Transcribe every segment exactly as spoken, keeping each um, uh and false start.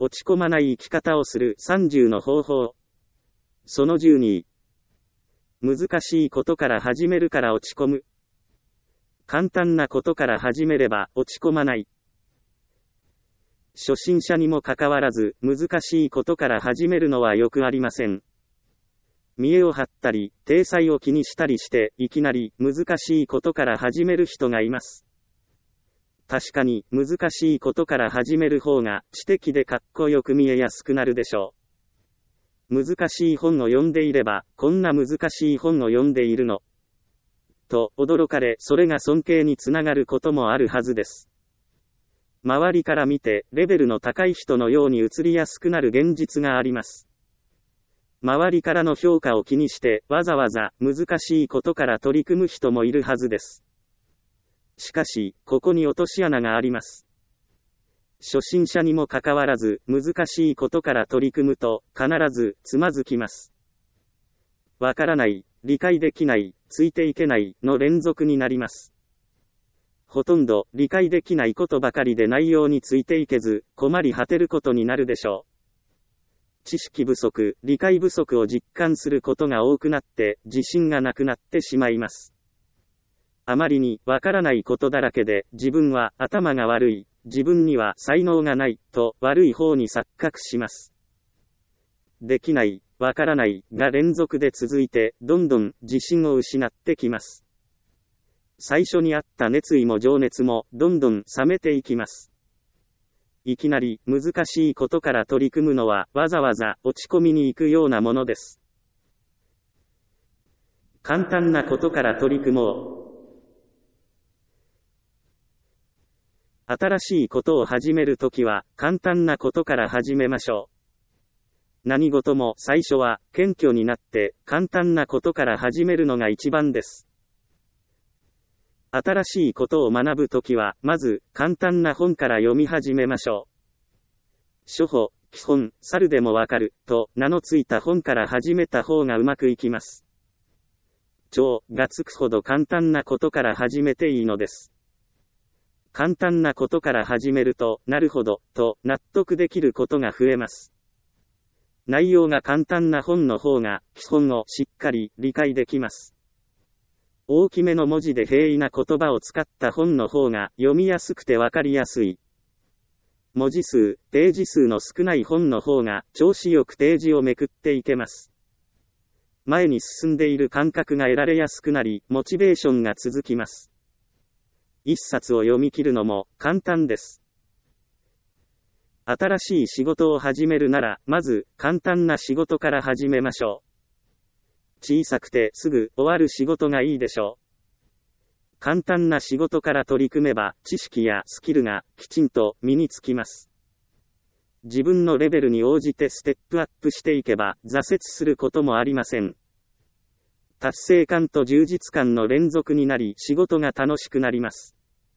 落ち込まない生き方をするさんじゅうの方法。そのじゅうに。難しいことから始めるから落ち込む。簡単なことから始めれば落ち込まない。初心者にもかかわらず、難しいことから始めるのはよくありません。見栄を張ったり、体裁を気にしたりして、いきなり難しいことから始める人がいます。確かに、難しいことから始める方が、知的でかっこよく見えやすくなるでしょう。難しい本を読んでいれば、こんな難しい本を読んでいるの。と、驚かれ、それが尊敬につながることもあるはずです。周りから見て、レベルの高い人のように映りやすくなる現実があります。周りからの評価を気にして、わざわざ難しいことから取り組む人もいるはずです。しかし、ここに落とし穴があります。初心者にもかかわらず、難しいことから取り組むと、必ず、つまずきます。わからない、理解できない、ついていけないの連続になります。ほとんど、理解できないことばかりで内容についていけず、困り果てることになるでしょう。知識不足、理解不足を実感することが多くなって、自信がなくなってしまいます。あまりにわからないことだらけで、自分は頭が悪い、自分には才能がない、と悪い方に錯覚します。できない、わからないが連続で続いて、どんどん自信を失ってきます。最初にあった熱意も情熱も、どんどん冷めていきます。いきなり難しいことから取り組むのはわざわざ落ち込みに行くようなものです。簡単なことから取り組もう。新しいことを始めるときは簡単なことから始めましょう。何事も最初は謙虚になって簡単なことから始めるのが一番です。新しいことを学ぶときは、まず、簡単な本から読み始めましょう。初歩、基本、猿でもわかる、と名のついた本から始めた方がうまくいきます。超がつくほど簡単なことから始めていいのです。簡単なことから始めると、なるほど、と納得できることが増えます。内容が簡単な本の方が、基本をしっかり理解できます。大きめの文字で平易な言葉を使った本の方が読みやすくてわかりやすい。文字数、ページ数の少ない本の方が調子よくページをめくっていけます。前に進んでいる感覚が得られやすくなり、モチベーションが続きます。一冊を読み切るのも簡単です。新しい仕事を始めるなら、まず簡単な仕事から始めましょう。小さくてすぐ終わる仕事がいいでしょう。簡単な仕事から取り組めば、知識やスキルがきちんと身につきます。自分のレベルに応じてステップアップしていけば、挫折することもありません。達成感と充実感の連続になり、仕事が楽しくなります。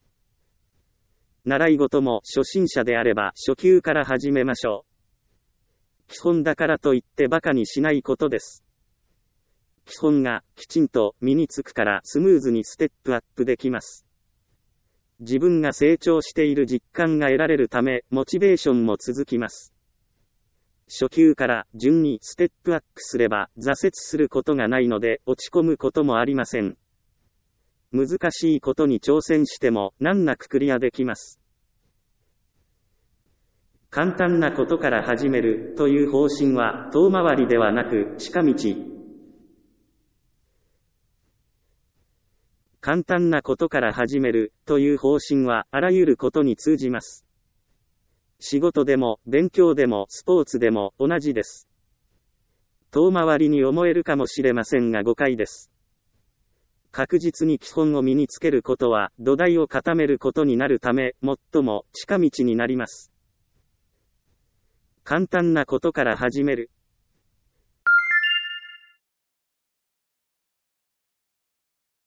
習い事も初心者であれば初級から始めましょう。基本だからといって馬鹿にしないことです。基本がきちんと身につくからスムーズにステップアップできます。自分が成長している実感が得られるため、モチベーションも続きます。初級から順にステップアップすれば挫折することがないので落ち込むこともありません。難しいことに挑戦しても難なくクリアできます。簡単なことから始めるという方針は遠回りではなく近道。簡単なことから始めるという方針はあらゆることに通じます。仕事でも勉強でもスポーツでも同じです。遠回りに思えるかもしれませんが誤解です。確実に基本を身につけることは土台を固めることになるため、最も近道になります。簡単なことから始める。